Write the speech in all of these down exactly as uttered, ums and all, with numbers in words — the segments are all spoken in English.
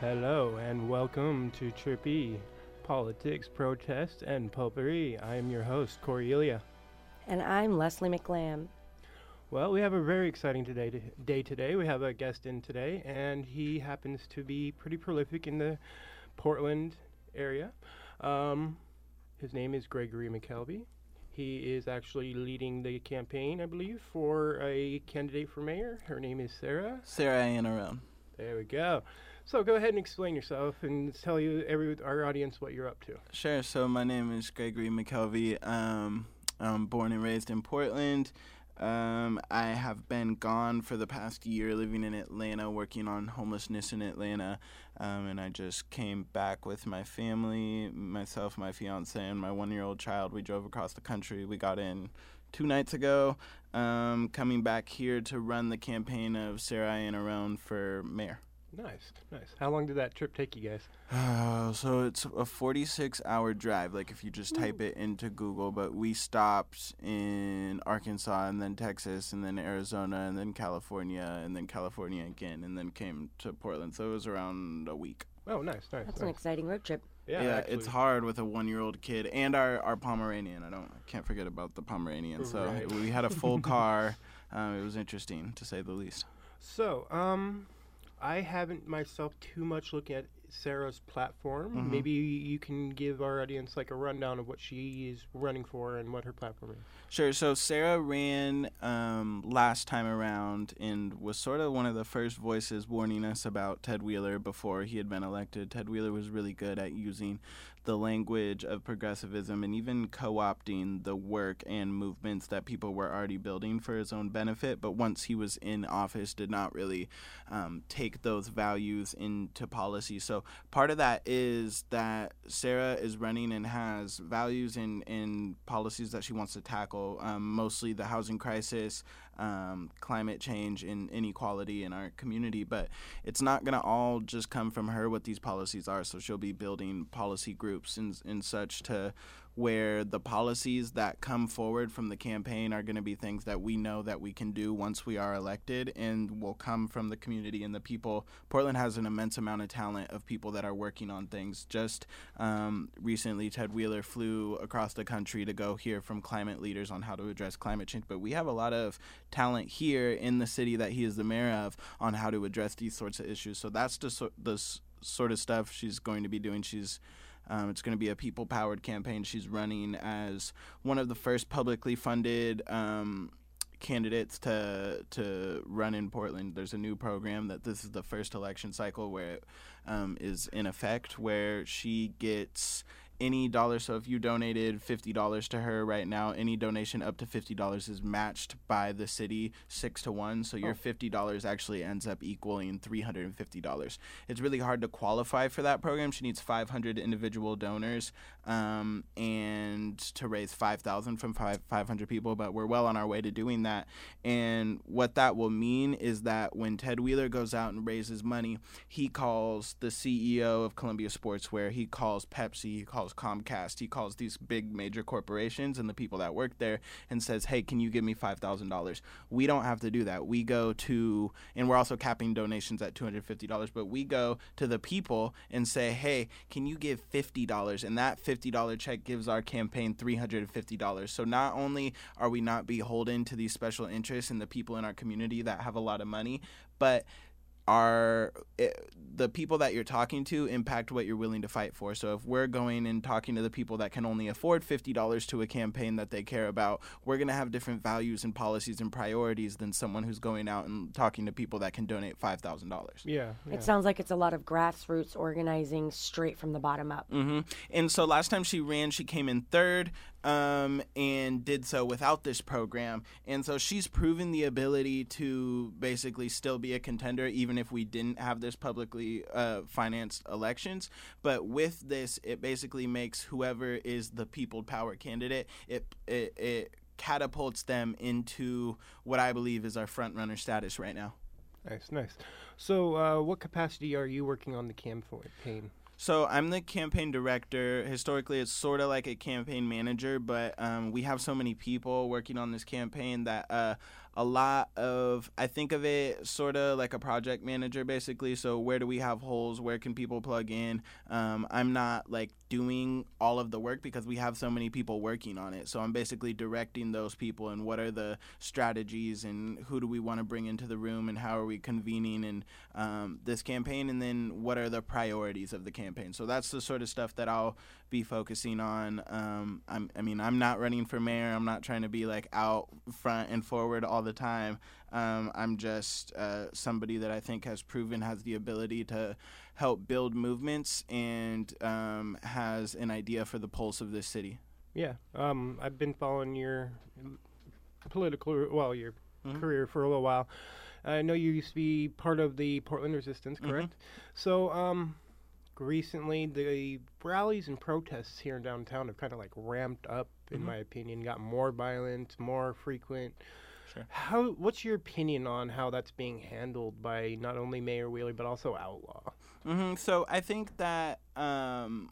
Hello and welcome to Trippy Politics, Protest, and Potpourri. I am your host, Corey Ilya. And I'm Leslie McLam. Well, we have a very exciting today, to, day today. We have a guest in today, and he happens to be pretty prolific in the Portland area. Um, his name is Gregory McKelvey. He is actually leading the campaign, I believe, for a candidate for mayor. Her name is Sarah. Sarah Ann Around. There we go. So go ahead and explain yourself and tell you every our audience what you're up to. Sure. So my name is Gregory McKelvey. Um, I'm born and raised in Portland. Um, I have been gone for the past year living in Atlanta, working on homelessness in Atlanta. Um, and I just came back with my family, myself, my fiance, and my one-year-old child. We drove across the country. We got in two nights ago, um, coming back here to run the campaign of Sarah Ann Around for mayor. Nice, nice. How long did that trip take you guys? Uh, so it's a forty-six hour drive, like if you just type it into Google, but we stopped in Arkansas and then Texas and then Arizona and then California and then California again and then came to Portland. So it was around a week. Oh, nice, nice. That's nice. an exciting road trip. Yeah, yeah actually. It's hard with a one-year-old kid and our, our Pomeranian. I don't, I can't forget about the Pomeranian. So Right. we had a full car. Um, it was interesting, to say the least. So, um, I haven't myself too much looking at Sarah's platform. Mhm. Maybe you can give our audience like a rundown of what she is running for and what her platform is. Sure. So Sarah ran um, last time around and was sort of one of the first voices warning us about Ted Wheeler before he had been elected. Ted Wheeler was really good at using the language of progressivism and even co-opting the work and movements that people were already building for his own benefit. But once he was in office, did not really um, take those values into policy. So part of that is that Sarah is running and has values and, and policies that she wants to tackle, um, mostly the housing crisis, um, climate change, and inequality in our community. But it's not going to all just come from her what these policies are. So she'll be building policy groups and, and such to where the policies that come forward from the campaign are going to be things that we know that we can do once we are elected and will come from the community and the people. Portland has an immense amount of talent of people that are working on things. Just um, recently, Ted Wheeler flew across the country to go hear from climate leaders on how to address climate change. But we have a lot of talent here in the city that he is the mayor of on how to address these sorts of issues. So that's the, so- the s- sort of stuff she's going to be doing. She's Um, it's going to be a people-powered campaign. She's running as one of the first publicly funded um, candidates to to run in Portland. There's a new program that this is the first election cycle where it um, is in effect, where she gets any dollar. So if you donated fifty dollars to her right now, any donation up to fifty dollars is matched by the city six to one. So your Oh. fifty dollars actually ends up equaling three hundred fifty dollars. It's really hard to qualify for that program. She needs five hundred individual donors um, and to raise five thousand from five, 500 people, but we're well on our way to doing that. And what that will mean is that when Ted Wheeler goes out and raises money, he calls the C E O of Columbia Sportswear, he calls Pepsi, he calls Comcast, he calls these big major corporations and the people that work there and says, hey, can you give me five thousand dollars? We don't have to do that. We go to, and we're also capping donations at two hundred fifty dollars, but we go to the people and say, hey, can you give fifty dollars? And that fifty dollars check gives our campaign three hundred fifty dollars. So not only are we not beholden to these special interests and the people in our community that have a lot of money, but are it, the people that you're talking to impact what you're willing to fight for. So if we're going and talking to the people that can only afford fifty dollars to a campaign that they care about, we're going to have different values and policies and priorities than someone who's going out and talking to people that can donate five thousand dollars. Yeah, yeah. It sounds like it's a lot of grassroots organizing straight from the bottom up. Mm-hmm. And so last time she ran, she came in third um, and did so without this program. And so she's proven the ability to basically still be a contender, even if we didn't have this publicly uh, financed elections. But with this, it basically makes whoever is the people power candidate, it it, it catapults them into what I believe is our front runner status right now. Nice, nice. So, uh, what capacity are you working on the campaign? So I'm the campaign director. Historically, it's sort of like a campaign manager, but um, we have so many people working on this campaign that uh, a lot of, I think of it sort of like a project manager, basically. So where do we have holes? Where can people plug in? Um, I'm not like doing all of the work because we have so many people working on it. So I'm basically directing those people and what are the strategies and who do we want to bring into the room and how are we convening in um, this campaign, and then what are the priorities of the campaign. So that's the sort of stuff that I'll be focusing on. Um, I'm, I mean, I'm not running for mayor. I'm not trying to be like out front and forward all the time. Um, I'm just uh, somebody that I think has proven has the ability to help build movements and um, has an idea for the pulse of this city. Yeah, um, I've been following your political, well, your Mhm. career for a little while. I know you used to be part of the Portland Resistance, correct? So, um, recently the rallies and protests here in downtown have kind of like ramped up, in Mhm. my opinion, got more violent, more frequent. Sure. How? What's your opinion on how that's being handled by not only Mayor Wheeler but also Outlaw? hmm So I think that um,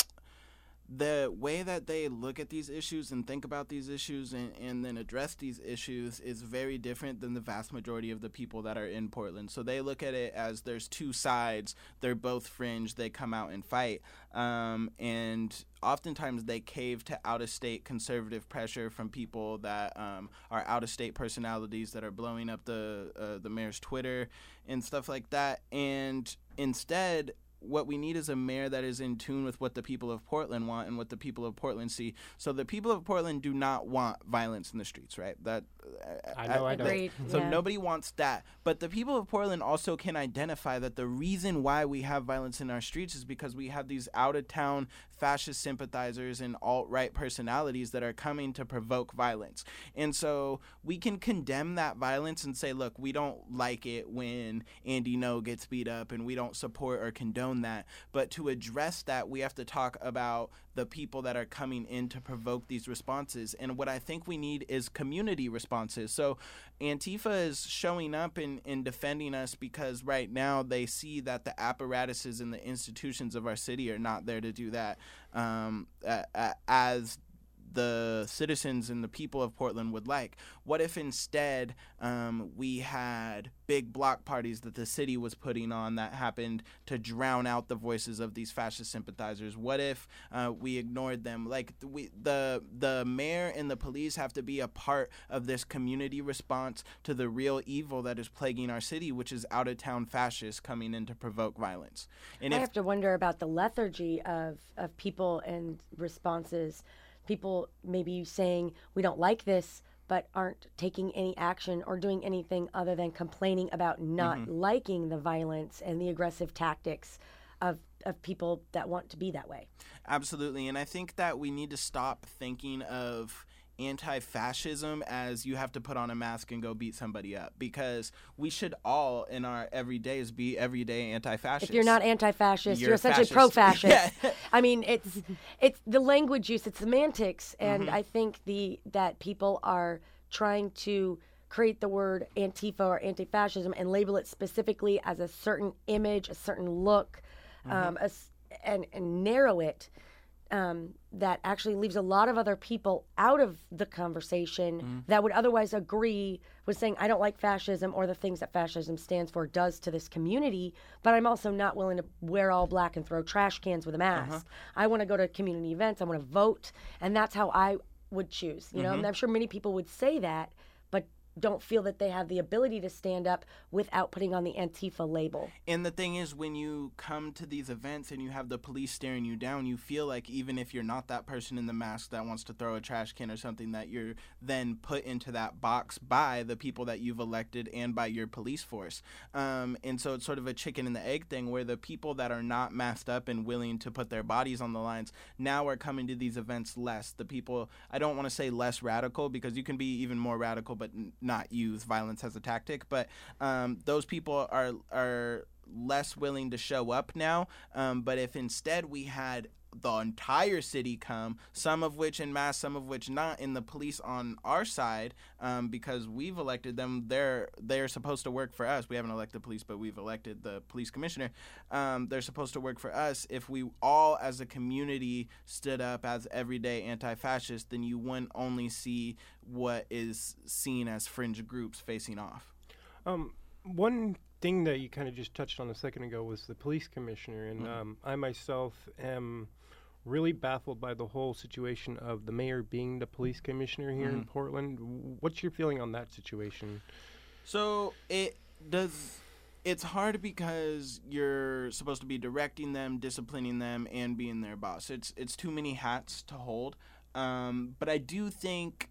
the way that they look at these issues and think about these issues and, and then address these issues is very different than the vast majority of the people that are in Portland. So they look at it as there's two sides. They're both fringe. They come out and fight. Um, and oftentimes they cave to out-of-state conservative pressure from people that um, are out-of-state personalities that are blowing up the uh, the mayor's Twitter and stuff like that. And instead, what we need is a mayor that is in tune with what the people of Portland want and what the people of Portland see. So the people of Portland do not want violence in the streets, right? That I know I don't. Agreed. So yeah. nobody wants that. But the people of Portland also can identify that the reason why we have violence in our streets is because we have these out-of-town fascist sympathizers and alt-right personalities that are coming to provoke violence. And so we can condemn that violence and say, look, we don't like it when Andy No gets beat up and we don't support or condone that. But to address that, we have to talk about the people that are coming in to provoke these responses. And what I think we need is community responses. So Antifa is showing up and, and defending us because right now they see that the apparatuses and the institutions of our city are not there to do that. Um, uh, uh, as the citizens and the people of Portland would like. What if instead um, we had big block parties that the city was putting on that happened to drown out the voices of these fascist sympathizers? What if uh, we ignored them? Like we, the the mayor and the police have to be a part of this community response to the real evil that is plaguing our city, which is out-of-town fascists coming in to provoke violence. And I if have to wonder about the lethargy of, of people and responses. People maybe saying, we don't like this, but aren't taking any action or doing anything other than complaining about not Mm-hmm. liking the violence and the aggressive tactics of, of people that want to be that way. Absolutely. And I think that we need to stop thinking of anti-fascism as you have to put on a mask and go beat somebody up, because we should all in our everydays be everyday anti-fascists. If you're not anti-fascist, you're, You're essentially fascist. pro-fascist. Yeah. I mean, it's it's the language use, it's semantics, and Mm-hmm. I think the that people are trying to create the word Antifa or anti-fascism and label it specifically as a certain image, a certain look, Mm-hmm. um, a s and, and narrow it. Um, that actually leaves a lot of other people out of the conversation Mm-hmm. that would otherwise agree with saying, I don't like fascism or the things that fascism stands for does to this community, but I'm also not willing to wear all black and throw trash cans with a mask. Uh-huh. I want to go to community events. I want to vote. And that's how I would choose. You know, Mm-hmm. and I'm sure many people would say that, but don't feel that they have the ability to stand up without putting on the Antifa label. And the thing is, when you come to these events and you have the police staring you down, you feel like even if you're not that person in the mask that wants to throw a trash can or something, that you're then put into that box by the people that you've elected and by your police force. Um, and so it's sort of a chicken and the egg thing where the people that are not masked up and willing to put their bodies on the lines now are coming to these events less. The people, I don't want to say less radical, because you can be even more radical but n- not use violence as a tactic, but um, those people are are less willing to show up now. Um, but if instead we had the entire city come, some of which in mass, some of which not, in the police on our side, um, because we've elected them. They're they're supposed to work for us. We haven't elected police, but we've elected the police commissioner. Um, they're supposed to work for us. If we all as a community stood up as everyday anti-fascists, then you wouldn't only see what is seen as fringe groups facing off. Um, one thing that you kind of just touched on a second ago was the police commissioner, and Mm-hmm. um, I myself am really baffled by the whole situation of the mayor being the police commissioner here in Mm-hmm. Portland. W- What's your feeling on that situation? So it does. It's hard because you're supposed to be directing them, disciplining them, and being their boss. It's it's too many hats to hold. Um, but I do think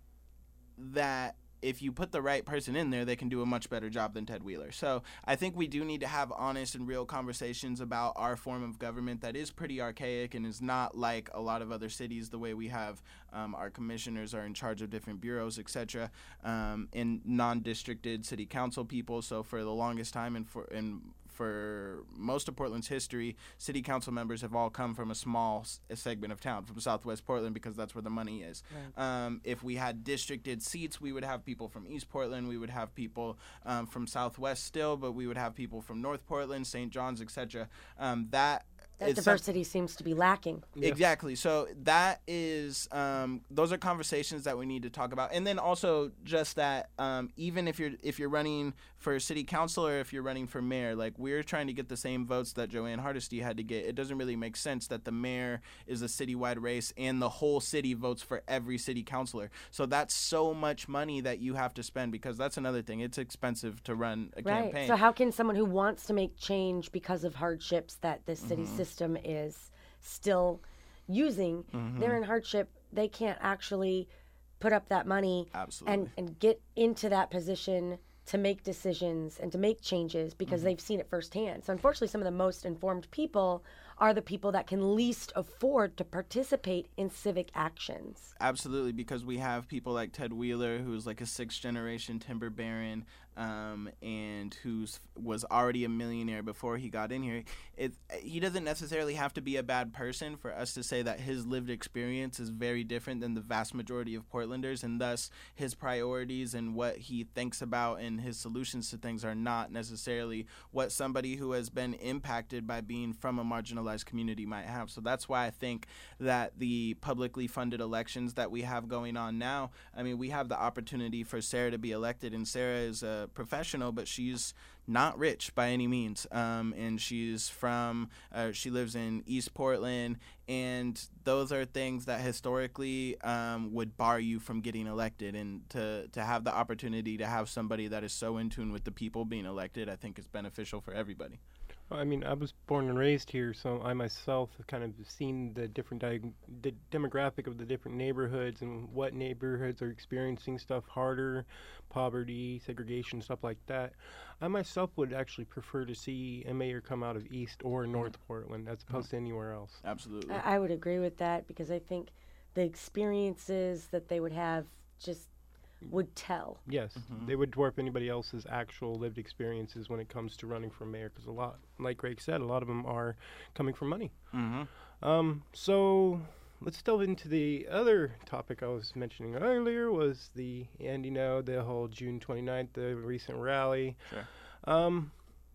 that if you put the right person in there, they can do a much better job than Ted Wheeler. So I think we do need to have honest and real conversations about our form of government that is pretty archaic and is not like a lot of other cities, the way we have um, our commissioners are in charge of different bureaus, et cetera, um, and non-districted city council people. So for the longest time and for and for most of Portland's history, city council members have all come from a small s- a segment of town, from Southwest Portland, because that's where the money is. Right. Um, if we had districted seats, we would have people from East Portland, we would have people um, from Southwest still, but we would have people from North Portland, Saint John's, et cetera. Um, that That is some- diversity seems to be lacking. Yeah. Exactly. So that is, um, those are conversations that we need to talk about, and then also just that um, even if you're if you're running for city council or if you're running for mayor, like we're trying to get the same votes that Joanne Hardesty had to get. It doesn't really make sense that the mayor is a citywide race and the whole city votes for every city councilor. So that's so much money that you have to spend, because that's another thing. It's expensive to run a Right. campaign. So how can someone who wants to make change because of hardships that this city Mm-hmm. system is still using, Mm-hmm. they're in hardship, they can't actually put up that money Absolutely. and, and get into that position to make decisions and to make changes because Mm-hmm. they've seen it firsthand. So unfortunately, some of the most informed people are the people that can least afford to participate in civic actions. Absolutely, because we have people like Ted Wheeler, who's like a sixth generation timber baron, um, and who's was already a millionaire before he got in here. It he doesn't necessarily have to be a bad person for us to say that his lived experience is very different than the vast majority of Portlanders, and thus his priorities and what he thinks about and his solutions to things are not necessarily what somebody who has been impacted by being from a marginalized community might have. So that's why I think that the publicly funded elections that we have going on now, I mean, we have the opportunity for Sarah to be elected, and Sarah is a professional, but she's not rich by any means, um, and she's from uh, she lives in East Portland, and those are things that historically um, would bar you from getting elected. And to to have the opportunity to have somebody that is so in tune with the people being elected, I think is beneficial for everybody. I mean, I was born and raised here, so I myself have kind of seen the different di- the demographic of the different neighborhoods and what neighborhoods are experiencing stuff harder, poverty, segregation, stuff like that. I myself would actually prefer to see a mayor come out of East or North Portland as opposed to anywhere else. Absolutely. I, I would agree with that because I think the experiences that they would have just would tell. Yes, Mhm. they would dwarf anybody else's actual lived experiences when it comes to running for mayor, because a lot, like Greg said, a lot of them are coming from money. Mm-hmm. Um, so let's delve into the other topic I was mentioning earlier was the, and you know, the whole June twenty-ninth, the recent rally. Sure. Um,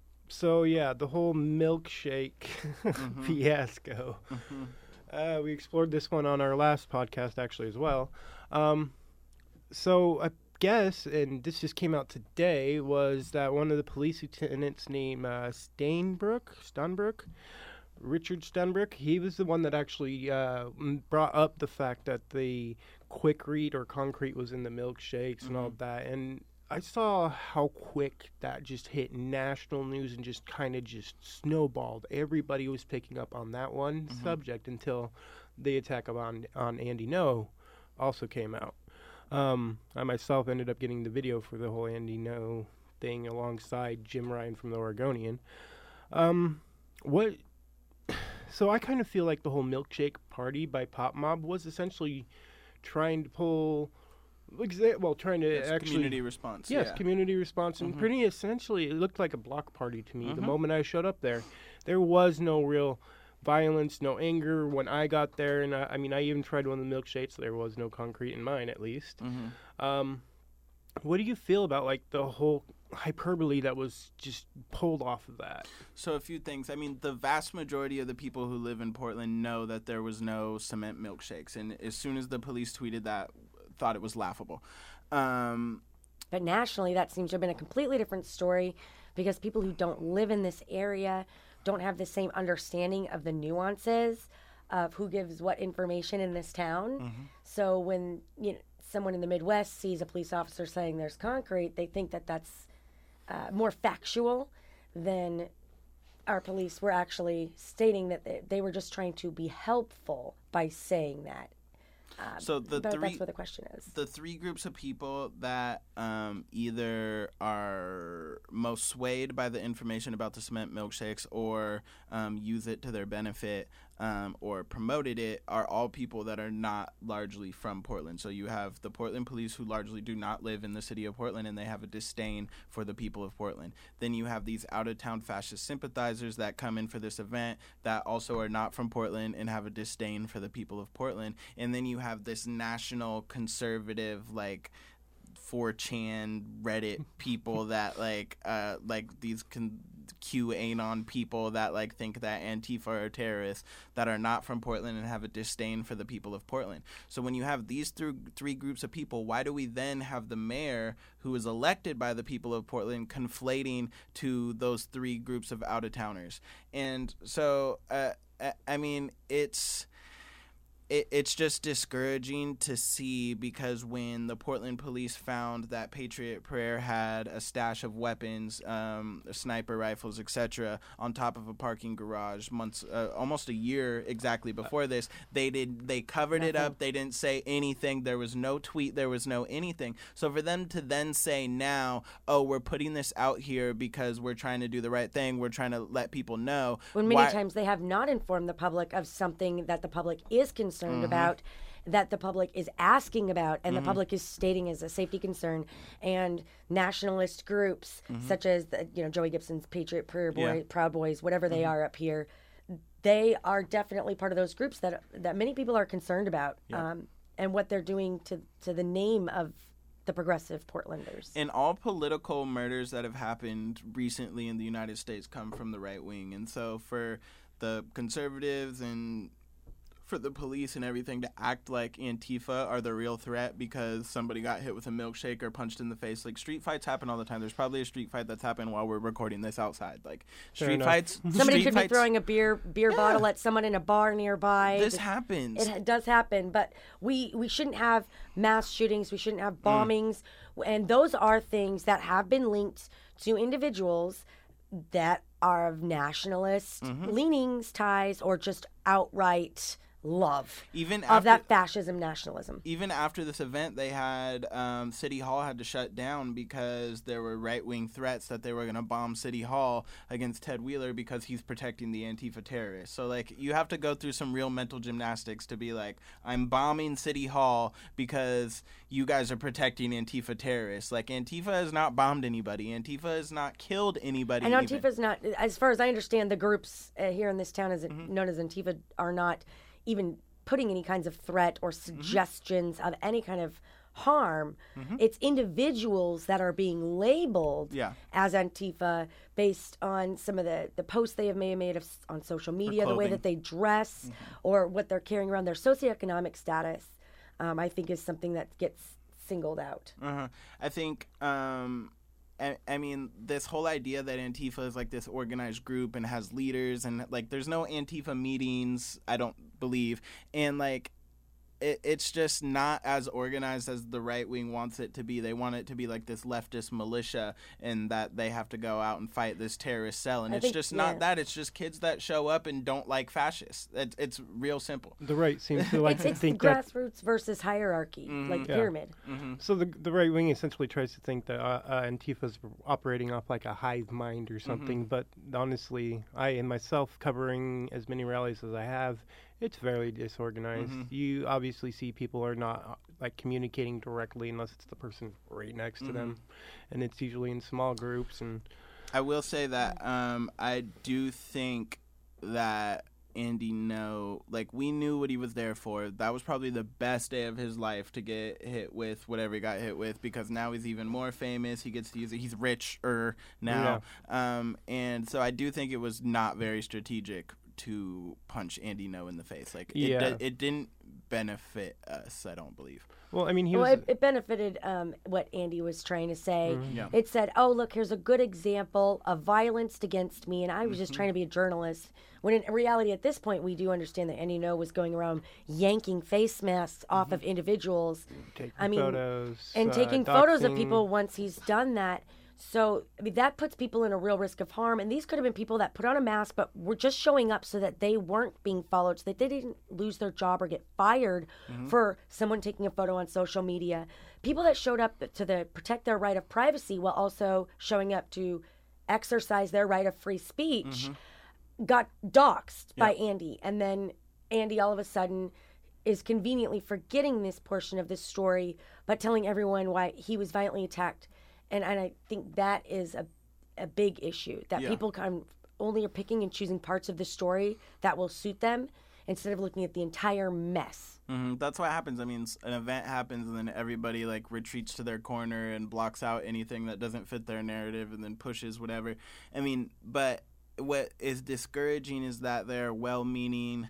so yeah, the whole milkshake Mhm. fiasco. Mm-hmm. Uh, we explored this one on our last podcast actually as well. Um, so I guess, and this just came out today, was that one of the police lieutenants named uh, Stainbrook, Stanbrook, Richard Stanbrook, he was the one that actually uh, m- brought up the fact that the quick read or concrete was in the milkshakes and all Mhm. that. And I saw how quick that just hit national news and just kind of just snowballed. Everybody was picking up on that one Mhm. subject until the attack on on Andy No also came out. Um, I myself ended up getting the video for the whole Andy No thing alongside Jim Ryan from the Oregonian. Um, what? So I kind of feel like the whole milkshake party by Pop Mob was essentially trying to pull, exa- well, trying to It's actually community response. yes, yeah. community response, and Mhm. pretty essentially, it looked like a block party to me. The Mhm. moment I showed up there, there was no real violence, no anger. When I got there, and I, I mean, I even tried one of the milkshakes. There was no concrete in mine, at least. Mm-hmm. Um, what do you feel about like the whole hyperbole that was just pulled off of that? So a few things. I mean, the vast majority of the people who live in Portland know that there was no cement milkshakes, and as soon as the police tweeted that, thought it was laughable. Um, but nationally, that seems to have been a completely different story, because people who don't live in this area don't have the same understanding of the nuances of who gives what information in this town. Mm-hmm. So when you know, someone in the Midwest sees a police officer saying there's concrete, they think that that's uh, more factual than our police were actually stating that they, they were just trying to be helpful by saying that. Um, so the but three, that's what the question is. The three groups of people that um, either are most swayed by the information about the cement milkshakes or um, use it to their benefit um, or promoted it are all people that are not largely from Portland. So you have the Portland police, who largely do not live in the city of Portland, and they have a disdain for the people of Portland. Then you have these out-of-town fascist sympathizers that come in for this event that also are not from Portland and have a disdain for the people of Portland. And then you have this national conservative, like, four chan Reddit people that like uh like these con- QAnon people that like think that Antifa are terrorists that are not from Portland and have a disdain for the people of Portland. So when you have these th- three groups of people, why do we then have the mayor, who is elected by the people of Portland, conflating to those three groups of out-of-towners? And so uh, I mean, it's It, it's just discouraging to see, because when the Portland police found that Patriot Prayer had a stash of weapons, um, sniper rifles, et cetera, on top of a parking garage months, uh, almost a year exactly before this, they did they covered Nothing. it up. They didn't say anything. There was no tweet. There was no anything. So for them to then say now, oh, we're putting this out here because we're trying to do the right thing, we're trying to let people know. When many why- times they have not informed the public of something that the public is concerned Mm-hmm. about, that the public is asking about, and mm-hmm. the public is stating as a safety concern. And nationalist groups mm-hmm. such as the, you know Joey Gibson's Patriot Prayer Boy, yeah. Proud Boys, whatever they mm-hmm. are up here, they are definitely part of those groups that that many people are concerned about, yeah. um, and what they're doing to to the name of the progressive Portlanders. And all political murders that have happened recently in the United States come from the right wing, and so for the conservatives and for the police and everything to act like Antifa are the real threat because somebody got hit with a milkshake or punched in the face. Like, street fights happen all the time. There's probably a street fight that's happened while we're recording this outside. Like, Fair street enough. fights. Somebody street could fights, be throwing a beer beer Yeah. bottle at someone in a bar nearby. This It- happens. It does happen, but we, we shouldn't have mass shootings. We shouldn't have bombings. Mm. And those are things that have been linked to individuals that are of nationalist mm-hmm. leanings, ties, or just outright love even of after, that fascism nationalism. Even after this event, they had um, City Hall had to shut down because there were right-wing threats that they were going to bomb City Hall against Ted Wheeler because he's protecting the Antifa terrorists. So, like, you have to go through some real mental gymnastics to be like, I'm bombing City Hall because you guys are protecting Antifa terrorists. Like, Antifa has not bombed anybody. Antifa has not killed anybody. And even. Antifa's not, as far as I understand, the groups uh, here in this town as it, Mm-hmm. known as Antifa are not even putting any kinds of threat or suggestions mm-hmm. of any kind of harm. Mm-hmm. It's individuals that are being labeled yeah. as Antifa based on some of the, the posts they have made, made of, on social media, the way that they dress, mm-hmm. or what they're carrying around. Their socioeconomic status, um, I think, is something that gets singled out. Uh-huh. I think... Um I, I mean, this whole idea that Antifa is like this organized group and has leaders and like there's no Antifa meetings, I don't believe. And like it, it's just not as organized as the right wing wants it to be. They want it to be like this leftist militia and that they have to go out and fight this terrorist cell. And I it's think, just yeah. not that. It's just kids that show up and don't like fascists. It, it's real simple. The right seems to like it's to it's think that. grassroots versus hierarchy, Mm-hmm. like Yeah. pyramid. Mm-hmm. So the the right wing essentially tries to think that uh, uh, Antifa's operating off like a hive mind or something. Mm-hmm. But honestly, I and myself covering as many rallies as I have, it's very disorganized. Mm-hmm. You obviously see people are not uh, like communicating directly unless it's the person right next to Mm-hmm. them, and it's usually in small groups. And I will say that um, I do think that Andy Ngo, like, we knew what he was there for. That was probably the best day of his life to get hit with whatever he got hit with, because now he's even more famous. He gets to use it. He's richer now. Yeah. Um, and so I do think it was not very strategic to punch Andy Ngo in the face. Like, it, yeah. d- it didn't benefit us, I don't believe. Well, I mean, he well, was... it, it benefited um, what Andy was trying to say. Mm-hmm. Yeah. It said, oh, look, here's a good example of violence against me, and I was just Mhm. trying to be a journalist. When in reality, at this point, we do understand that Andy Ngo was going around yanking face masks off Mm-hmm. of individuals. Taking I mean, photos. and uh, taking photos of doxing. people once he's done that. So I mean, that puts people in a real risk of harm. And these could have been people that put on a mask but were just showing up so that they weren't being followed, so that they didn't lose their job or get fired Mm-hmm. for someone taking a photo on social media. People that showed up to the, protect their right of privacy while also showing up to exercise their right of free speech Mm-hmm. got doxxed Yeah. by Andy. And then Andy all of a sudden is conveniently forgetting this portion of this story, but telling everyone why he was violently attacked. And, and I think that is a, a big issue, that Yeah. people kind of only are picking and choosing parts of the story that will suit them instead of looking at the entire mess. Mm-hmm. That's what happens. I mean, s- an event happens, and then everybody like retreats to their corner and blocks out anything that doesn't fit their narrative, and then pushes whatever. I mean, but what is discouraging is that they're well-meaning,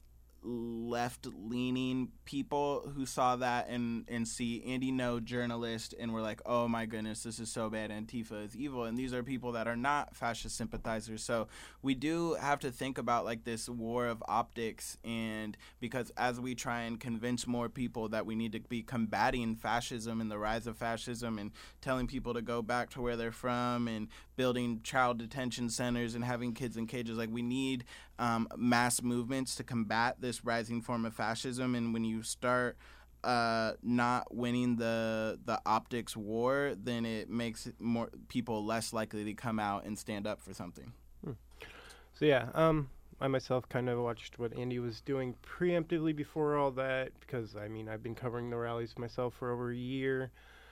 left-leaning people who saw that and, and see Andy Ngo, journalist, and were like, oh my goodness, this is so bad, Antifa is evil. And these are people that are not fascist sympathizers. So we do have to think about like this war of optics, and because as we try and convince more people that we need to be combating fascism and the rise of fascism and telling people to go back to where they're from and building child detention centers and having kids in cages, like we need um, mass movements to combat this rising form of fascism. And when you start uh, not winning the the optics war, then it makes it more people less likely to come out and stand up for something. So yeah, um, I myself kind of watched what Andy was doing preemptively before all that, because I mean I've been covering the rallies myself for over a year.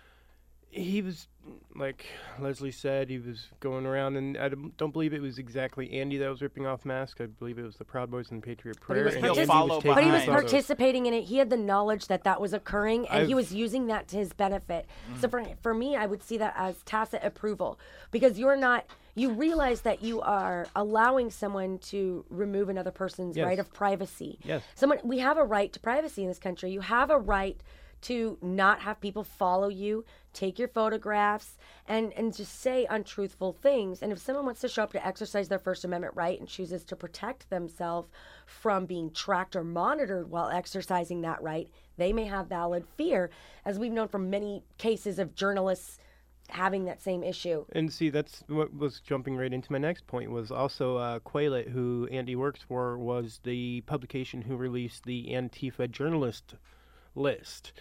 He was, like Leslie said, he was going around, and I don't don't believe it was exactly Andy that was ripping off masks. I believe it was the Proud Boys and Patriot But he Prayer. was and partic- Andy follow taking But he was behind. photos. participating in it. He had the knowledge that that was occurring, and he I've- was using that to his benefit. So for for me, I would see that as tacit approval, because you're not. You realize that you are allowing someone to remove another person's Yes. right of privacy. Yes. Someone, we have a right to privacy in this country. You have a right to not have people follow you, take your photographs, and, and just say untruthful things. And if someone wants to show up to exercise their First Amendment right and chooses to protect themselves from being tracked or monitored while exercising that right, they may have valid fear, as we've known from many cases of journalists having that same issue. And see, that's what was jumping right into my next point, was also uh, Quaylet, who Andy works for, was the publication who released the Antifa journalist list.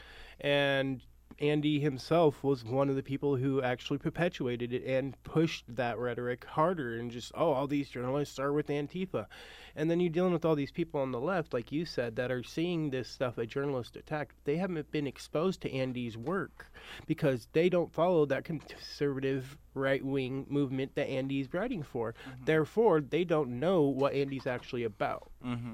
And Andy himself was one of the people who actually perpetuated it and pushed that rhetoric harder, and just, oh, all these journalists are with Antifa. And then you're dealing with all these people on the left, like you said, that are seeing this stuff a journalist attacked. They haven't been exposed to Andy's work because they don't follow that conservative right-wing movement that Andy's writing for. Mm-hmm. Therefore, they don't know what Andy's actually about. Mm-hmm.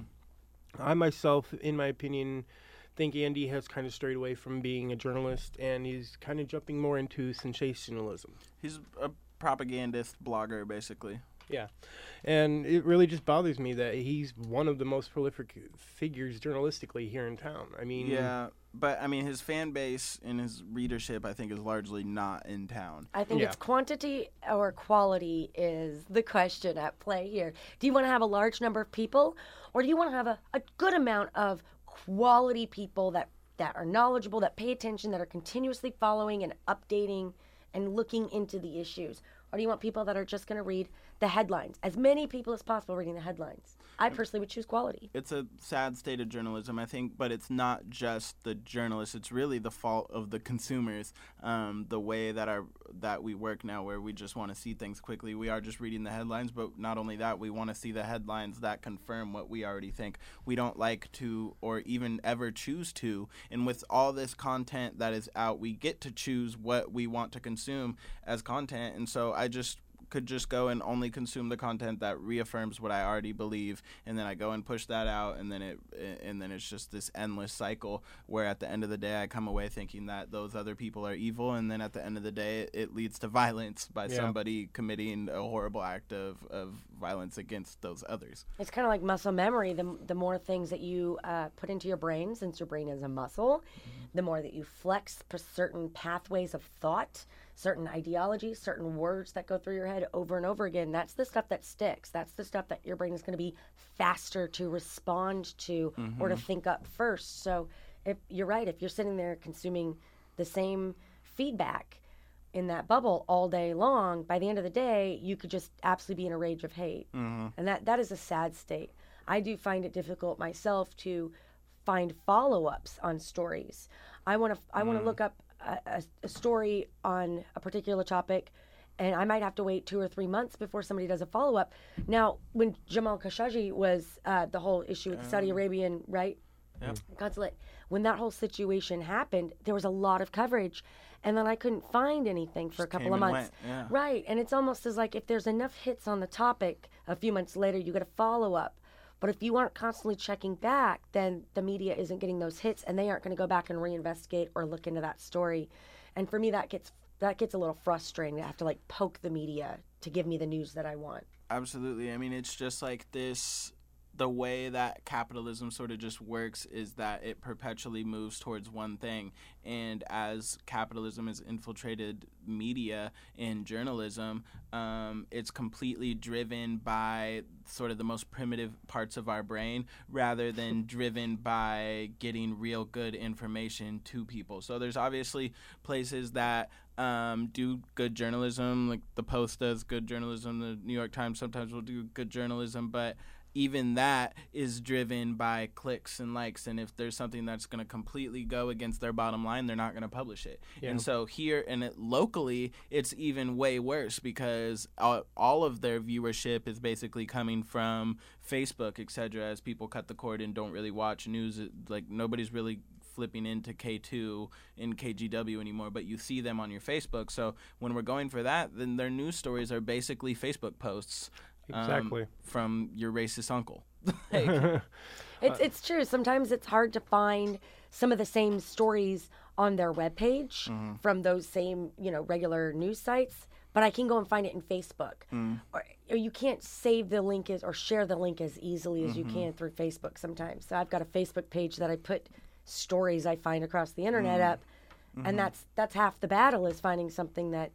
I myself, in my opinion, think Andy has kind of strayed away from being a journalist, and he's kind of jumping more into sensationalism. He's a propagandist blogger, basically. Yeah, and it really just bothers me that he's one of the most prolific figures journalistically here in town. I mean, Yeah, but I mean, his fan base and his readership, I think, is largely not in town. I think Yeah. it's quantity or quality is the question at play here. Do you want to have a large number of people, or do you want to have a, a good amount of quality people that, that are knowledgeable, that pay attention, that are continuously following and updating and looking into the issues? Or do you want people that are just going to read the headlines? As many people as possible reading the headlines. I personally would choose quality. It's a sad state of journalism, I think, but it's not just the journalists. It's really the fault of the consumers. Um, the way that our that we work now, where we just want to see things quickly. We are just reading the headlines, but not only that, we want to see the headlines that confirm what we already think. We don't like to, or even ever choose to. And with all this content that is out, we get to choose what we want to consume as content. And so I just could just go and only consume the content that reaffirms what I already believe, and then I go and push that out, and then it and then it's just this endless cycle where at the end of the day I come away thinking that those other people are evil, and then at the end of the day it, it leads to violence by Yeah. somebody committing a horrible act of, of violence against those others. It's kind of like muscle memory. The, the more things that you uh, put into your brain, since your brain is a muscle, the more that you flex for certain pathways of thought, certain ideologies, certain words that go through your head over and over again. That's the stuff that sticks. That's the stuff that your brain is going to be faster to respond to mm-hmm. or to think up first. So if you're right, if you're sitting there consuming the same feedback in that bubble all day long, by the end of the day, you could just absolutely be in a rage of hate. Mm-hmm. And that, that is a sad state. I do find it difficult myself to find follow-ups on stories. I want to I want to mm. look up a, a, a story on a particular topic, and I might have to wait two or three months before somebody does a follow-up. Now, when Jamal Khashoggi was uh, the whole issue with the Saudi Arabian, right? Yep. Consulate, when that whole situation happened, there was a lot of coverage, and then I couldn't find anything for Just a couple came of and months. went, yeah. Right, and it's almost as like if there's enough hits on the topic, a few months later you get a follow-up. But if you aren't constantly checking back, then the media isn't getting those hits, and they aren't going to go back and reinvestigate or look into that story. And for me, that gets that gets a little frustrating. I have to like poke the media to give me the news that I want. Absolutely. I mean, it's just like this. The way that capitalism sort of just works is that it perpetually moves towards one thing. And as capitalism has infiltrated media and journalism, um, it's completely driven by sort of the most primitive parts of our brain rather than driven by getting real good information to people. So there's obviously places that um, do good journalism, like the Post does good journalism, the New York Times sometimes will do good journalism, but even that is driven by clicks and likes, and if there's something that's going to completely go against their bottom line, they're not going to publish it. Yeah. And so here and it, locally, it's even way worse because all, all of their viewership is basically coming from Facebook, et cetera, as people cut the cord and don't really watch news. Like, nobody's really flipping into K two and K G W anymore, but you see them on your Facebook. So when we're going for that, then their news stories are basically Facebook posts. Exactly. Um, from your racist uncle. like, it's it's true. Sometimes it's hard to find some of the same stories on their webpage mm-hmm. from those same, you know, regular news sites, but I can go and find it in Facebook. Mm. Or, or you can't save the link as, or share the link as easily as mm-hmm. you can through Facebook sometimes. So I've got a Facebook page that I put stories I find across the internet mm. up, mm-hmm. and that's that's half the battle, is finding something that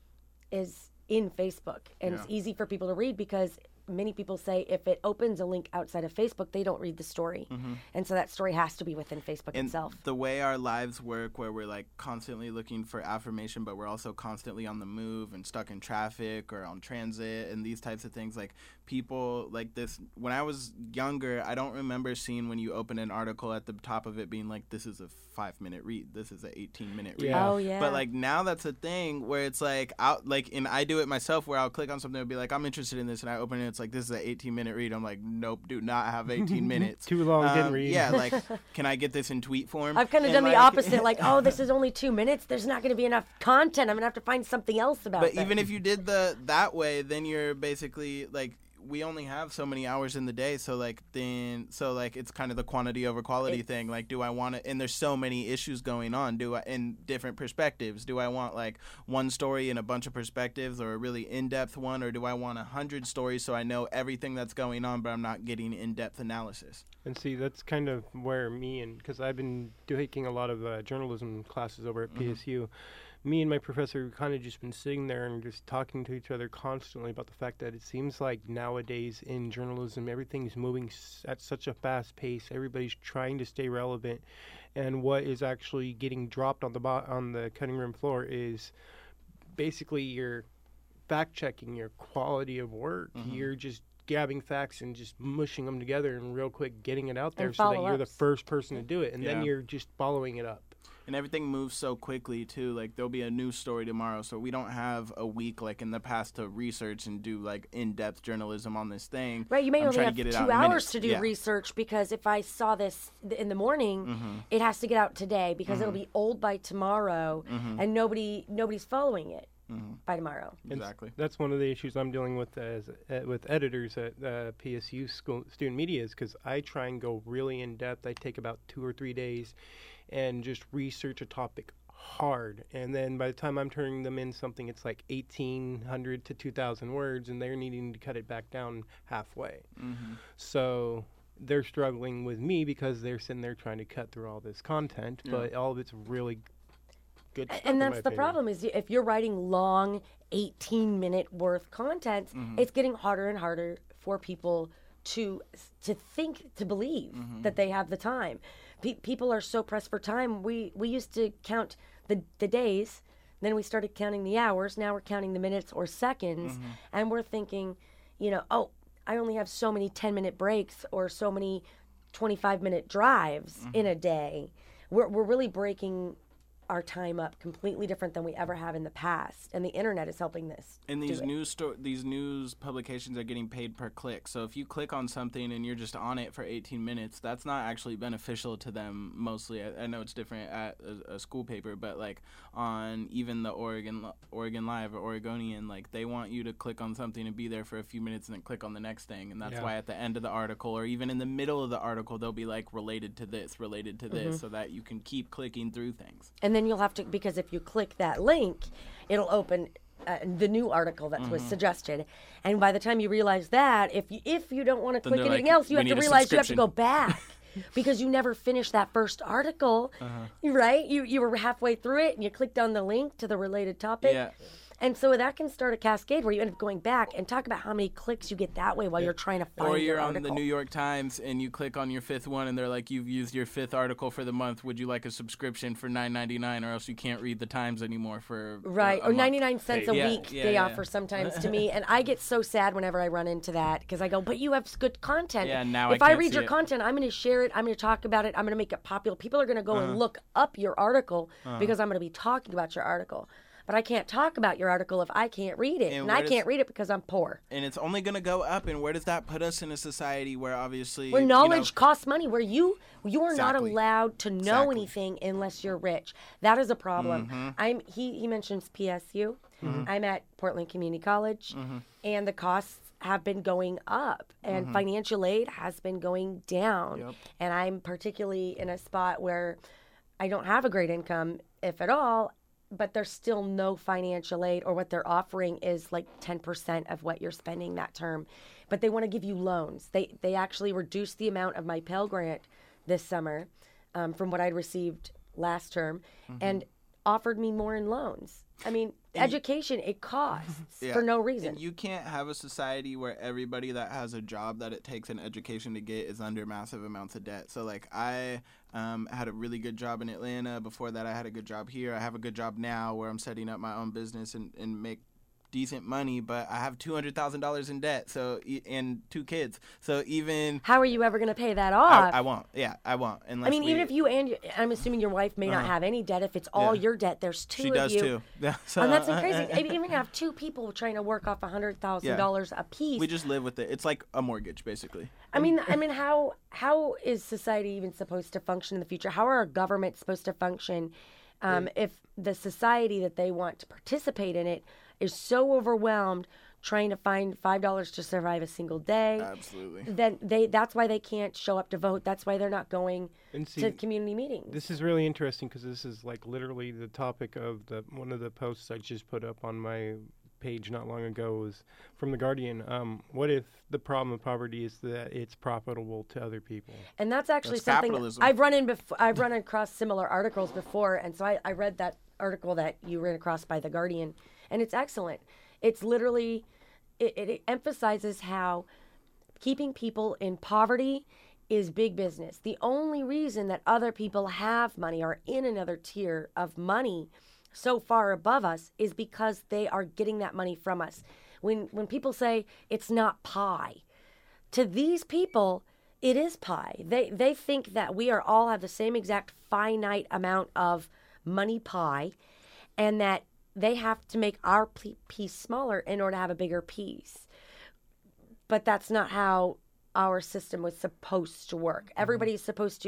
is in Facebook, and yeah. it's easy for people to read because many people say if it opens a link outside of Facebook, they don't read the story. Mm-hmm. And so that story has to be within Facebook and itself. The way our lives work, where we're like constantly looking for affirmation, but we're also constantly on the move and stuck in traffic or on transit and these types of things, like people like this. When I was younger, I don't remember seeing when you open an article at the top of it being like, this is a five minute read, this is an eighteen minute read. Yeah. Oh, yeah. But like now that's a thing where it's like, out like, and I do it myself where I'll click on something and be like, I'm interested in this, and I open it, it's like, this is an eighteen minute read. I'm like, nope, do not have eighteen minutes. Too long, um, didn't read. Yeah, like, can I get this in tweet form? I've kind of and done like, the opposite, like, oh, this is only two minutes. There's not going to be enough content. I'm going to have to find something else about it. But even if you did the that way, then you're basically like, we only have so many hours in the day, so like then so like it's kind of the quantity over quality it's, thing. Like, do I want to, and there's so many issues going on, do I, in different perspectives, do I want like one story in a bunch of perspectives, or a really in-depth one, or do I want a hundred stories so I know everything that's going on but I'm not getting in-depth analysis? And see, that's kind of where me, and because I've been taking a lot of uh, journalism classes over at mm-hmm. P S U, me and my professor kind of just been sitting there and just talking to each other constantly about the fact that it seems like nowadays in journalism, everything's moving s- at such a fast pace. Everybody's trying to stay relevant, and what is actually getting dropped on the bo- on the cutting room floor is basically your fact checking, your quality of work. Mm-hmm. You're just gabbing facts and just mushing them together and real quick getting it out there so that you're the first person to do it, and yeah. then you're just following it up. And everything moves so quickly, too. Like, there'll be a news story tomorrow, so we don't have a week, like, in the past to research and do, like, in-depth journalism on this thing. Right, you may I'm only have to two hours to do yeah. research, because if I saw this in the morning, mm-hmm. it has to get out today, because mm-hmm. it'll be old by tomorrow, mm-hmm. and nobody nobody's following it. Mm-hmm. by tomorrow. Exactly. That's one of the issues I'm dealing with as uh, with editors at uh, P S U school student media is because I try and go really in depth. I take about two or three days and just research a topic hard, and then by the time I'm turning them in something, it's like eighteen hundred to two thousand words, and they're needing to cut it back down halfway. Mm-hmm. So they're struggling with me because they're sitting there trying to cut through all this content, Yeah. but all of it's really good stuff, And in that's my the opinion. problem is y- if you're writing long eighteen minute worth content, Mm-hmm. it's getting harder and harder for people to to think, to believe Mm-hmm. that they have the time. Pe- people are so pressed for time. We we used to count the the days, then we started counting the hours. Now we're counting the minutes or seconds, Mm-hmm. and we're thinking, you know, oh, I only have so many ten minute breaks or so many twenty-five minute drives Mm-hmm. in a day. We're we're really breaking our time up completely different than we ever have in the past, and the internet is helping this. And do these it. news sto- these news publications are getting paid per click. So if you click on something and you're just on it for eighteen minutes, that's not actually beneficial to them mostly. I, I know it's different at a, a school paper, but like on even the Oregon Li- Oregon Live or Oregonian, like they want you to click on something and be there for a few minutes and then click on the next thing. And that's Yeah. why at the end of the article or even in the middle of the article, they'll be like related to this, related to this, so that you can keep clicking through things. And then you'll have to, because if you click that link, it'll open uh, the new article that Mm-hmm. was suggested. And by the time you realize that, if you, if you don't want to Then click they're anything like, else, you "We have to need a realize you have to subscription." go back. Because you never finished that first article, Uh-huh. right? You you were halfway through it and you clicked on the link to the related topic. Yeah. And so that can start a cascade where you end up going back and talk about how many clicks you get that way while you're trying to find Or your you're on article. the New York Times and you click on your fifth one and they're like, you've used your fifth article for the month. Would you like a subscription for nine ninety-nine or else you can't read the Times anymore for a- Right, a or month? ninety-nine cents a Yeah, week yeah, they yeah. offer sometimes to me. And I get so sad whenever I run into that because I go, but you have good content. Yeah, now I if I, can't read see your it. content, I'm going to share it. I'm going to talk about it. I'm going to make it popular. People are going to go Uh-huh. and look up your article because I'm going to be talking about your article. But I can't talk about your article if I can't read it. And And, where I does- can't read it because I'm poor. And it's only going to go up. And where does that put us in a society where obviously. Where you knowledge know, costs money, where you you are not Exactly. allowed to know Exactly. anything unless you're rich. That is a problem. Mm-hmm. I'm he he mentions P S U. I'm at Portland Community College, Mm-hmm. and the costs have been going up, and financial aid has been going down. Yep. And I'm particularly in a spot where I don't have a great income, if at all. But there's still no financial aid, or what they're offering is like ten percent of what you're spending that term. But they want to give you loans. They they actually reduced the amount of my Pell Grant this summer um, from what I'd received last term, and offered me more in loans. I mean, education, it costs Yeah. for no reason. And you can't have a society where everybody that has a job that it takes an education to get is under massive amounts of debt. So, like, I um, had a really good job in Atlanta. Before that, I had a good job here. I have a good job now where I'm setting up my own business and, and make decent money, but I have two hundred thousand dollars in debt, so e- and two kids. So even How are you ever going to pay that I, off? I won't. Yeah, I won't. Unless I mean, we, even if you and your, I'm assuming your wife may not have any debt. If it's all Yeah. your debt, there's two she of does you. too. Yeah, so, And that's crazy. I mean, even have two people trying to work off a hundred thousand dollars a piece. we just live with it. It's like a mortgage, basically. I mean, I mean, how how is society even supposed to function in the future? How are our governments supposed to function um, if the society that they want to participate in it is so overwhelmed trying to find five dollars to survive a single day? Absolutely. Then they that's why they can't show up to vote. That's why they're not going And see, to community meetings. this is really interesting because this is like literally the topic of the one of the posts I just put up on my page not long ago was from The Guardian. Um, what if the problem of poverty is that it's profitable to other people? And that's actually That's something capitalism. I've run in before. I've run across similar articles before, and so I, I read that article that you ran across by The Guardian, and it's excellent. It's literally it, it, it emphasizes how keeping people in poverty is big business. The only reason that other people have money or in another tier of money so far above us is because they are getting that money from us. When when people say it's not pie, to these people, it is pie. They they think that we are all have the same exact finite amount of money pie, and that they have to make our p- piece smaller in order to have a bigger piece. But that's not how our system was supposed to work. Everybody's supposed to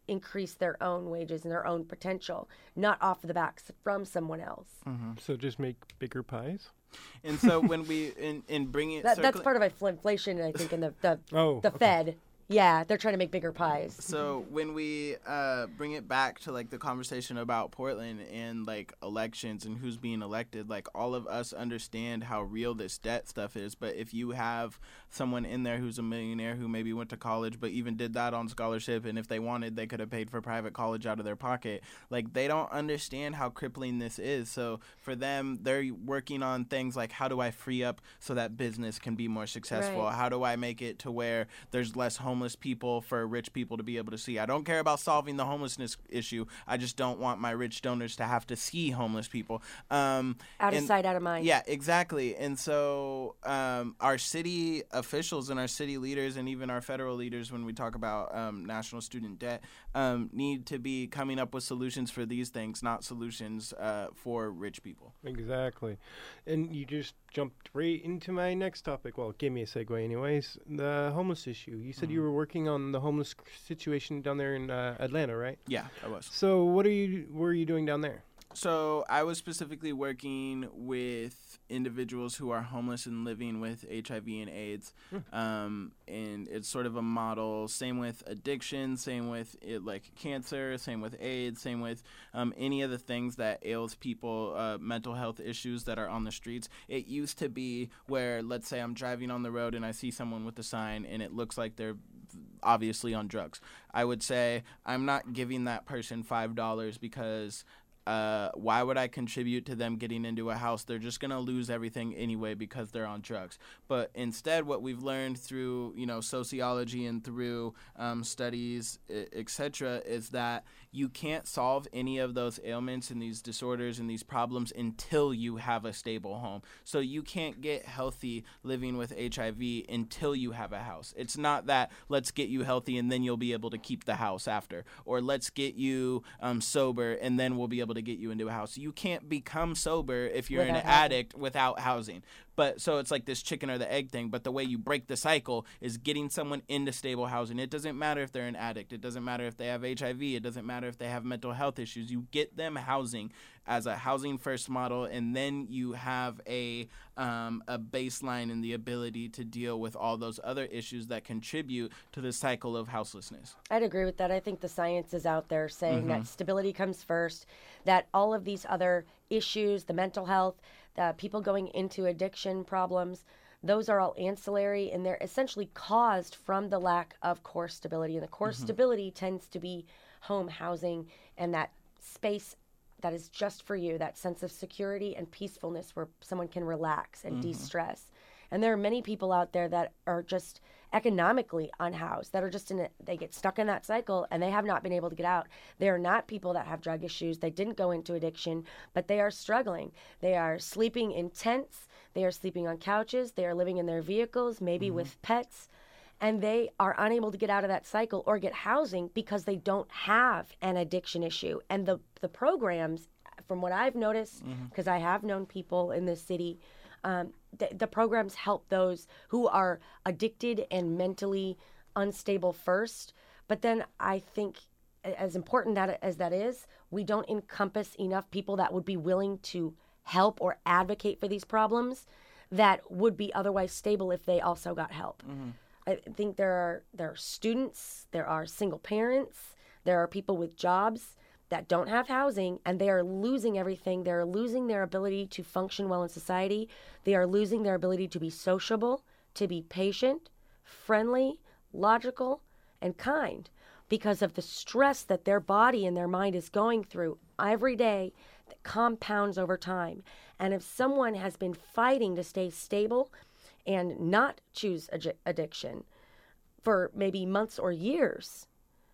increase their own wages and their own potential, not off the backs from someone else. Mm-hmm. So just make bigger pies? And so when we in, in bring it, That, that's circling- part of infl- inflation, I think, in the the, Oh, the okay. Fed. Yeah, they're trying to make bigger pies. So when we uh, bring it back to like the conversation about Portland and like elections and who's being elected, like all of us understand how real this debt stuff is. But if you have someone in there who's a millionaire who maybe went to college but even did that on scholarship, and if they wanted, they could have paid for private college out of their pocket. Like they don't understand how crippling this is. So for them, they're working on things like, how do I free up so that business can be more successful? Right. How do I make it to where there's less homeless people for rich people to be able to see? I don't care about solving the homelessness issue. I just don't want my rich donors to have to see homeless people. Um, Out of and- sight, out of mind. Yeah, exactly. And so um, our city officials and our city leaders and even our federal leaders, when we talk about um, national student debt, um, need to be coming up with solutions for these things, not solutions uh, for rich people. Exactly. And you just jumped right into my next topic. Well, give me a segue anyways. The homeless issue. You said Mm-hmm. you were working on the homeless situation down there in uh, Atlanta, right? Yeah, I was. So what are you were you doing down there? So I was specifically working with individuals who are homeless and living with H I V and AIDS. Um, and it's sort of a model, same with addiction, same with it, like cancer, same with AIDS, same with um, any of the things that ails people, uh, mental health issues that are on the streets. It used to be where, let's say I'm driving on the road and I see someone with a sign and it looks like they're obviously on drugs. I would say I'm not giving that person five dollars because uh, why would I contribute to them getting into a house? They're just going to lose everything anyway because they're on drugs. But instead, what we've learned through, you know, sociology and through um, studies, et cetera, is that you can't solve any of those ailments and these disorders and these problems until you have a stable home. So you can't get healthy living with H I V until you have a house. It's not that let's get you healthy and then you'll be able to keep the house after, or let's get you um, sober and then we'll be able to get you into a house. You can't become sober if you're Without an housing. addict without housing. But so it's like this chicken or the egg thing. But the way you break the cycle is getting someone into stable housing. It doesn't matter if they're an addict. It doesn't matter if they have H I V. It doesn't matter if they have mental health issues. You get them housing as a housing first model, and then you have a um, a baseline and the ability to deal with all those other issues that contribute to the cycle of houselessness. I'd agree with that. I think the science is out there saying that stability comes first, that all of these other issues, the mental health, the people going into addiction problems, those are all ancillary and they're essentially caused from the lack of core stability. And the core stability tends to be home, housing, and that space that is just for you, that sense of security and peacefulness where someone can relax and de-stress. And there are many people out there that are just economically unhoused, that are just in it, they get stuck in that cycle and they have not been able to get out. They are not people that have drug issues. They didn't go into addiction, but they are struggling. They are sleeping in tents. They are sleeping on couches. They are living in their vehicles, maybe with pets. And they are unable to get out of that cycle or get housing because they don't have an addiction issue. And the, the programs, from what I've noticed, because I have known people in this city, um, the, the programs help those who are addicted and mentally unstable first. But then I think, a- as important that as that is, we don't encompass enough people that would be willing to help or advocate for these problems that would be otherwise stable if they also got help. I think there are there are students, there are single parents, there are people with jobs that don't have housing, and they are losing everything. They're losing their ability to function well in society. They are losing their ability to be sociable, to be patient, friendly, logical, and kind because of the stress that their body and their mind is going through every day that compounds over time. And if someone has been fighting to stay stable and not choose addi- addiction for maybe months or years,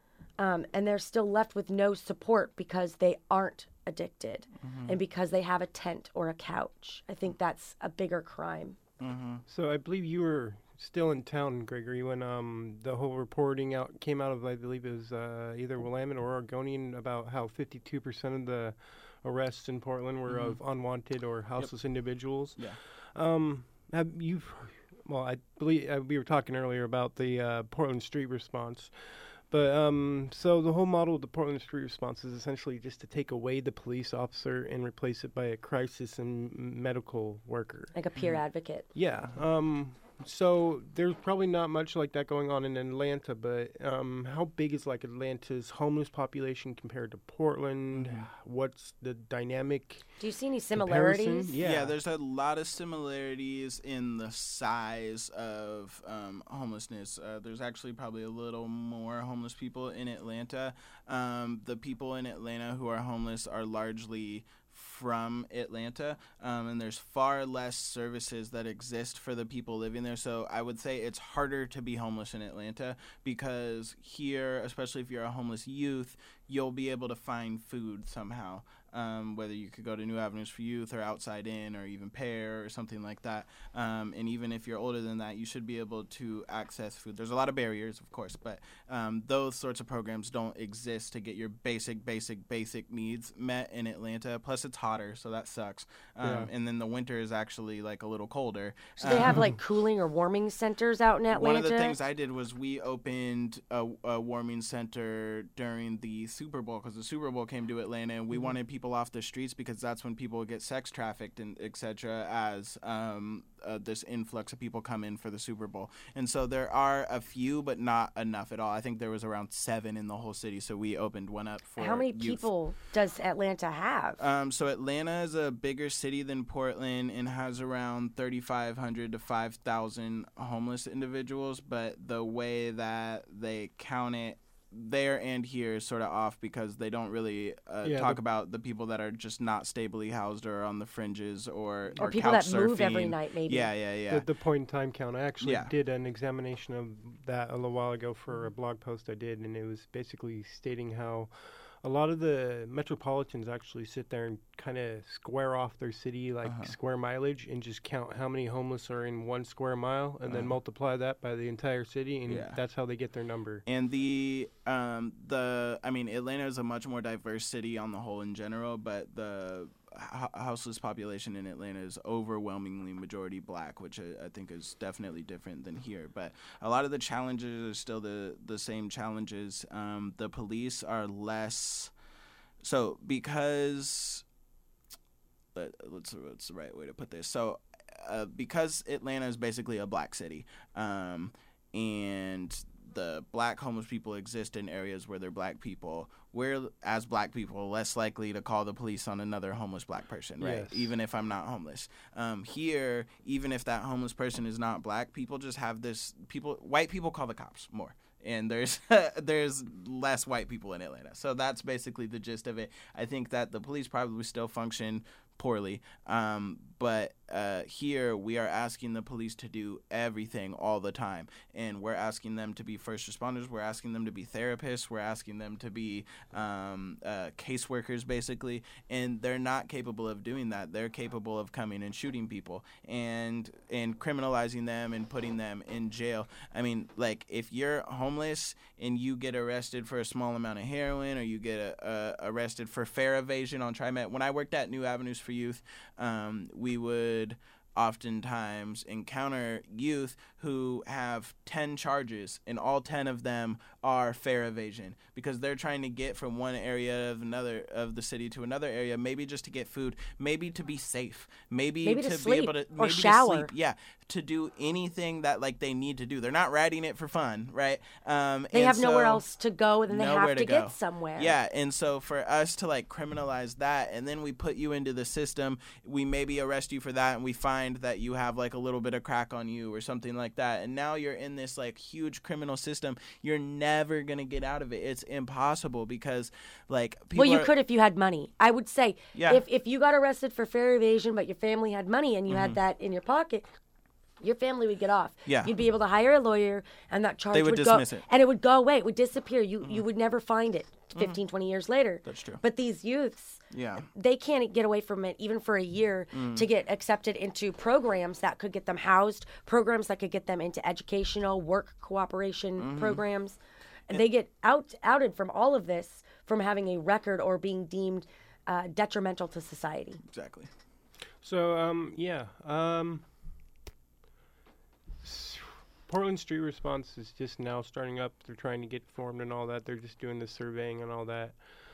um, and they're still left with no support because they aren't addicted and because they have a tent or a couch, I think that's a bigger crime. So I believe you were still in town, Gregory, when um, the whole reporting out came out of, I believe it was uh, either Willamette or Oregonian, about how fifty-two percent of the arrests in Portland were of unwanted or houseless individuals. Yeah. Um, have you, well, I believe uh, we were talking earlier about the uh, Portland street response, But um, so the whole model of the Portland street response is essentially just to take away the police officer and replace it by a crisis and medical worker. Like a peer advocate. Yeah. Um, so there's probably not much like that going on in Atlanta, but um, how big is like Atlanta's homeless population compared to Portland? What's the dynamic? Do you see any comparison? similarities? Yeah. Yeah, there's a lot of similarities in the size of um, homelessness. Uh, there's actually probably a little more homeless people in Atlanta. Um, the people in Atlanta who are homeless are largely from Atlanta, um, and there's far less services that exist for the people living there. So I would say it's harder to be homeless in Atlanta because here, especially if you're a homeless youth, you'll be able to find food somehow. Um, whether you could go to New Avenues for Youth or Outside In or even Pear or something like that. Um, and even if you're older than that, you should be able to access food. There's a lot of barriers, of course, but um, those sorts of programs don't exist to get your basic, basic, basic needs met in Atlanta. Plus, it's hotter, so that sucks. Um, Yeah. And then the winter is actually like a little colder. So they have Um, like cooling or warming centers out in Atlanta? One of the things I did was we opened a, a warming center during the Super Bowl because the Super Bowl came to Atlanta, and we wanted people off the streets because that's when people get sex trafficked and et cetera. As um, uh, this influx of people come in for the Super Bowl, and so there are a few, but not enough at all. I think there was around seven in the whole city, so we opened one up for How many youth. people does Atlanta have? Um, so Atlanta is a bigger city than Portland and has around thirty-five hundred to five thousand homeless individuals, but the way that they count it there and here is sort of off because they don't really uh, Yeah, talk the- about the people that are just not stably housed or on the fringes or or or people couch that move every surfing. night, maybe? Yeah, yeah, yeah. The, the point in time count. I actually Yeah. did an examination of that a little while ago for a blog post I did, and it was basically stating how a lot of the metropolitans actually sit there and kind of square off their city, like Uh-huh. square mileage, and just count how many homeless are in one square mile, and then Uh-huh. multiply that by the entire city, and Yeah. that's how they get their number. And the um the I mean Atlanta is a much more diverse city on the whole in general, but the h- houseless population in Atlanta is overwhelmingly majority black, which I, I think is definitely different than here. But a lot of the challenges are still the the same challenges. Um, the police are less so because let, let's what's the right way to put this. So uh, because Atlanta is basically a black city, um, and the black homeless people exist in areas where they're black people, we're, as black people, less likely to call the police on another homeless black person, right? Yes. Even if I'm not homeless. Um, here, even if that homeless person is not black, people just have this, people, white people call the cops more. And there's there's less white people in Atlanta. So that's basically the gist of it. I think that the police probably still function poorly. Um, but uh, here we are asking the police to do everything all the time. And we're asking them to be first responders. We're asking them to be therapists. We're asking them to be um, uh, caseworkers, basically. And they're not capable of doing that. They're capable of coming and shooting people and, and criminalizing them and putting them in jail. I mean, like, if you're homeless and you get arrested for a small amount of heroin or you get uh, uh, arrested for fare evasion on TriMet. When I worked at New Avenues for Youth, um, we would oftentimes encounter youth who have ten charges, and all ten of them are fare evasion because they're trying to get from one area of another of the city to another area, maybe just to get food, maybe to be safe, maybe, Maybe to be sleep able to or maybe shower. to sleep. Yeah, to do anything that like they need to do. They're not riding it for fun, right? Um, They and have nowhere so- else to go, and then they nowhere have to, to go. get somewhere. Yeah, and so for us to like criminalize that, and then we put you into the system, we maybe arrest you for that, and we find that you have like a little bit of crack on you or something like that, and now you're in this like huge criminal system. You're never gonna get out of it. It's impossible because like people Well, you are- could if you had money. I would say Yeah. if if you got arrested for fare evasion, but your family had money and you Mm-hmm. had that in your pocket, your family would get off. Yeah. You'd be able to hire a lawyer, and that charge They would go, dismiss it. and it would go away. It would disappear. You you would never find it fifteen, twenty years later. That's true. But these youths, Yeah. they can't get away from it even for a year Mm. to get accepted into programs that could get them housed, programs that could get them into educational work cooperation Mm-hmm. programs. And they get out outed from all of this from having a record or being deemed uh, detrimental to society. Exactly. So, um, yeah. Um, s- Portland Street Response is just now starting up. They're trying to get formed and all that. They're just doing the surveying and all that.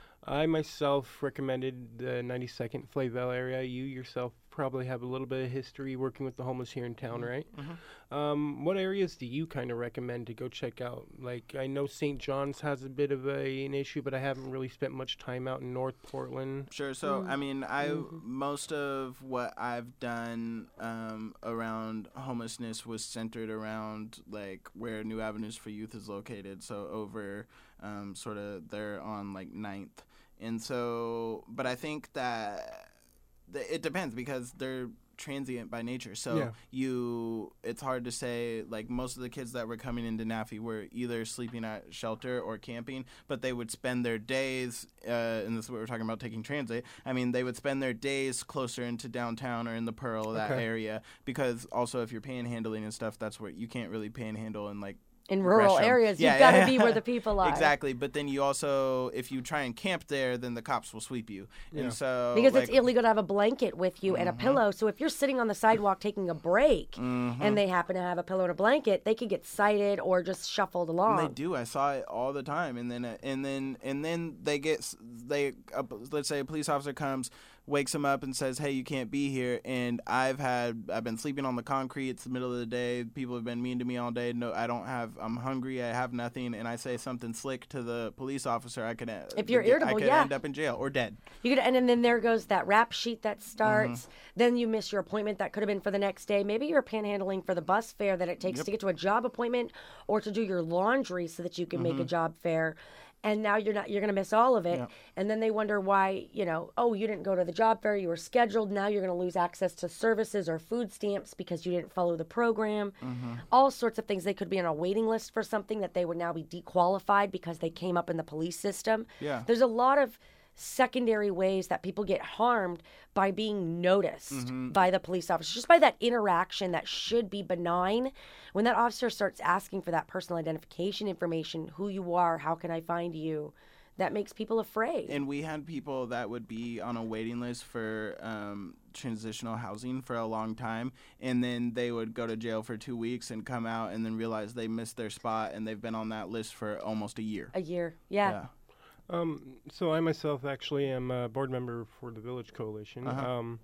I myself recommended the ninety-second Flayville area. You yourself probably have a little bit of history working with the homeless here in town, right? Mm-hmm. Um, what areas do you kind of recommend to go check out? Like, I know Saint John's has a bit of a, an issue, but I haven't really spent much time out in North Portland. Sure. So, Mm. I mean, I Mhm. most of what I've done um, around homelessness was centered around like where New Avenues for Youth is located. So over um, sort of there on like Ninth, and so, but I think that th- it depends because they're transient by nature. So Yeah. you, it's hard to say. Like most of the kids that were coming into N A F I were either sleeping at shelter or camping, but they would spend their days, uh, and this is what we're talking about, taking transit. I mean, they would spend their days closer into downtown or in the Pearl, that Okay. area, because also if you're panhandling and stuff, that's where you can't really panhandle in like In rural Gresham. areas, Yeah, you've got to yeah. be where the people are. Exactly, but then you also, if you try and camp there, then the cops will sweep you, Yeah. and so Because like, it's illegal to have a blanket with you and a Mhm. pillow. So if you're sitting on the sidewalk taking a break Mhm. and they happen to have a pillow and a blanket, they could get cited or just shuffled along. And they do. I saw it all the time, and then uh, and then and then they get s- they uh, let's say a police officer comes, wakes them up, and says, "Hey, you can't be here." And I've had I've been sleeping on the concrete. It's the middle of the day. People have been mean to me all day. No, I don't have. I'm hungry. I have nothing. And I say something slick to the police officer. I could uh, If you're get- irritable, I could yeah. end up in jail or dead. You could, and then, then there goes that rap sheet that starts. Mm-hmm. Then you miss your appointment that could have been for the next day. Maybe you're panhandling for the bus fare that it takes Yep. to get to a job appointment or to do your laundry so that you can make a job fare. And now you're not you're going to miss all of it. Yep. And then they wonder why, you know, oh, you didn't go to the job fair, you were scheduled. Now you're going to lose access to services or food stamps because you didn't follow the program. All sorts of things. They could be on a waiting list for something that they would now be dequalified because they came up in the police system. Yeah. There's a lot of secondary ways that people get harmed by being noticed by the police officer, just by that interaction that should be benign. When that officer starts asking for that personal identification information, who you are, how can I find you, that makes people afraid. And we had people that would be on a waiting list for um, transitional housing for a long time, and then they would go to jail for two weeks and come out and then realize they missed their spot, and they've been on that list for almost a year. a year, yeah. Yeah. Um, so I myself actually am a board member for the Village Coalition. Uh-huh. Um,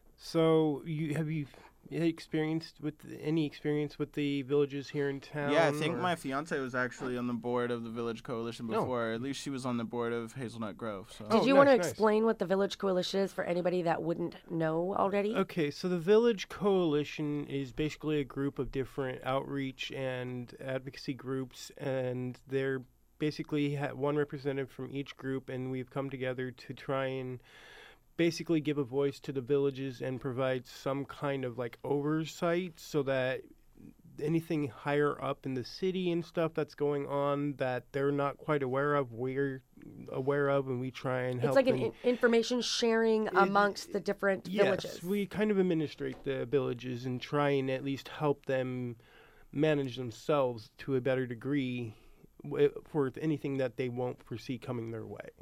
so you have you experienced with any experience with the villages here in town? Yeah, I think or- my fiance was actually on the board of the Village Coalition Oh. before. At least she was on the board of Hazelnut Grove. So. Did Oh, you want to nice, nice. explain what the Village Coalition is for anybody that wouldn't know already? Okay, so the Village Coalition is basically a group of different outreach and advocacy groups, and they're basically ha- one representative from each group, and we've come together to try and basically give a voice to the villages and provide some kind of like oversight so that anything higher up in the city and stuff that's going on that they're not quite aware of, we're aware of, and we try and help It's like an them. in- information sharing amongst the different Yes, villages. we kind of administrate the villages and try and at least help them manage themselves to a better degree w- for anything that they won't foresee coming their way.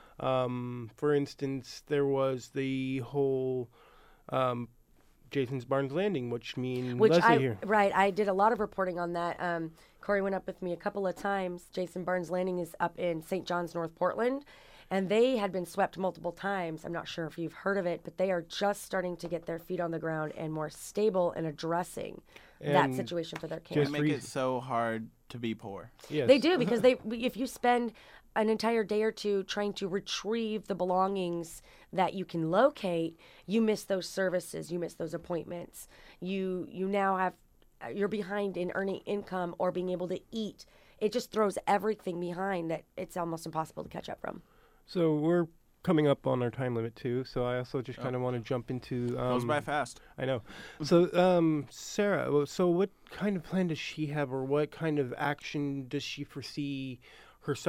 Um, for instance, there was the whole um, Jason's Barnes Landing, which me and Which Leslie I here. right, I did a lot of reporting on that. Um, Corey went up with me a couple of times. Jason Barnes Landing is up in Saint John's, North Portland, and they had been swept multiple times. I'm not sure if you've heard of it, but they are just starting to get their feet on the ground and more stable in addressing that And situation for their They camp. just make re- it so hard to be poor. Yes. They do because they if you spend an entire day or two trying to retrieve the belongings that you can locate, you miss those services, you miss those appointments. You you now have you're behind in earning income or being able to eat. It just throws everything behind that it's almost impossible to catch up from. So we're coming up on our time limit too. So I also just Oh. kind of want to jump into. Um, Goes by fast. I know. So, um, Sarah, well, so what kind of plan does she have, or what kind of action does she foresee herself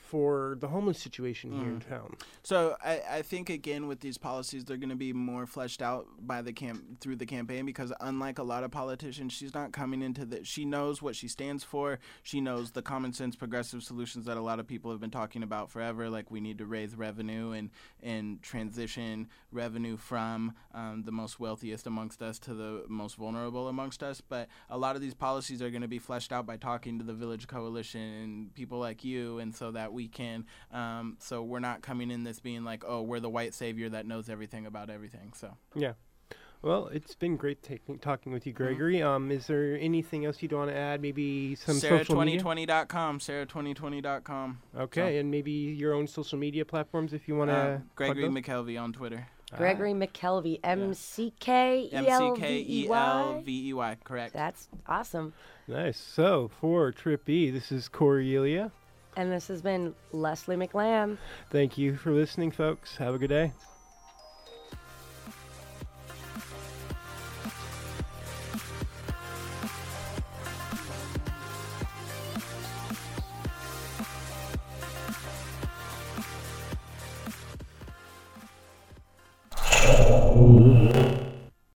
for the homeless situation here in town. So I, I think again with these policies, they're going to be more fleshed out by the camp through the campaign, because unlike a lot of politicians, she's not coming into the. She knows what she stands for. She knows the common sense progressive solutions that a lot of people have been talking about forever. Like we need to raise revenue and and transition revenue from um, the most wealthiest amongst us to the most vulnerable amongst us. But a lot of these policies are going to be fleshed out by talking to the Village Coalition and people like you, and so that we can. Um, so we're not coming in this being like, oh, we're the white savior that knows everything about everything. So yeah. Well, it's been great taking, talking with you, Gregory. Mm-hmm. Um, is there anything else you'd want to add? Maybe some Sarah social twenty media? twenty dot com, Sarah twenty twenty dot com. Okay, so. And maybe your own social media platforms if you want to. Uh, Gregory McKelvey on Twitter. Gregory right. McKelvey, M C K E L V E Y. M C K E L V E Y, correct. That's awesome. Nice. So, for Trip E, this is Corey Elia. And this has been Leslie McLam. Thank you for listening, folks. Have a good day.